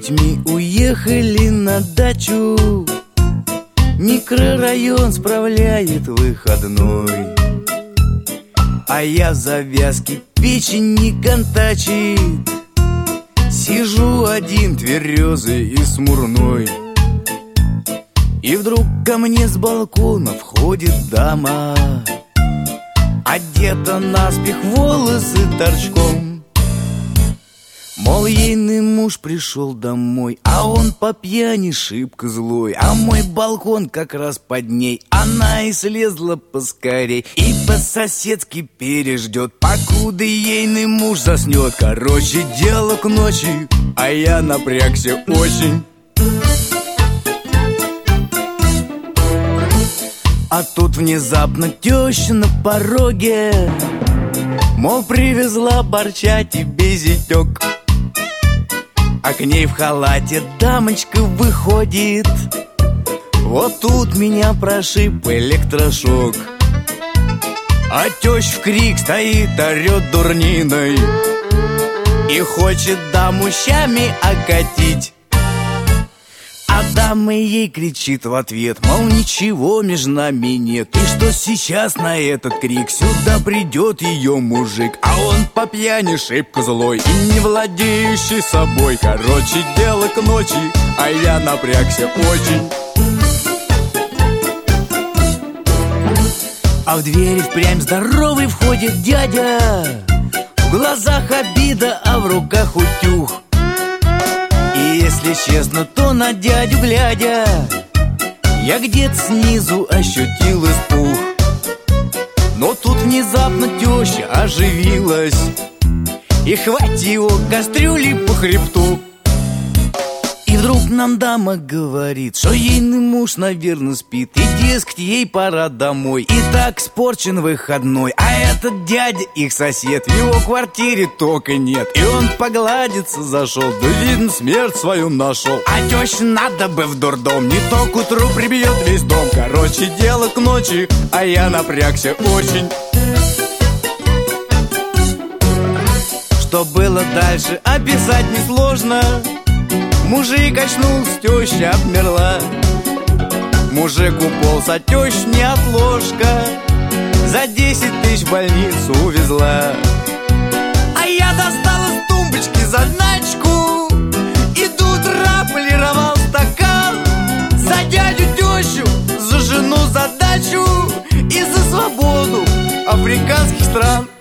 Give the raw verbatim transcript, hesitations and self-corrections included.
детьми уехали на дачу. Микрорайон справляет выходной, а я в завязке печень не контачит. Сижу один тверезый и смурной, и вдруг ко мне с балкона входит дама, одета наспех, волосы торчком. Мол, ейный муж пришел домой, а он по пьяни шибко злой, а мой балкон как раз под ней. Она и слезла поскорей и по-соседски переждет, покуда ейный муж заснет. Короче, дело к ночи, а я напрягся очень. А тут внезапно теща на пороге, мол, привезла борща тебе, зятек. А к ней в халате дамочка выходит. Вот тут меня прошиб электрошок, а теща в крик стоит, орет дурниной и хочет даму щами окатить. А дама ей кричит в ответ, мол, ничего между нами нет, и что сейчас на этот крик сюда придет ее мужик. А он по пьяни шибко злой и не владеющий собой. Короче, дело к ночи, а я напрягся очень. А в двери впрямь здоровый входит дядя, в глазах обида, а в руках утюг. И если честно, то на дядю глядя, я где-то снизу ощутил испуг. Но тут внезапно теща оживилась и хватила кастрюли по хребту. И вдруг нам дама говорит, что ейный муж, наверное, спит, и, дескать, ей пора домой. И так испорчен выходной, а этот дядя, их сосед, в его квартире только нет. И он погладиться зашел, да, видно, смерть свою нашел. А теща надо бы в дурдом, не то к утру прибьет весь дом. Короче, дело к ночи, а я напрягся очень. Что было дальше, описать несложно. Мужик очнулся, теща обмерла. Мужик уполз, а теща неотложка за десять тысяч в больницу увезла. А я достал из тумбочки заначку, и тут полировал стакан. За дядю, тещу, за жену, за дачу и за свободу африканских стран.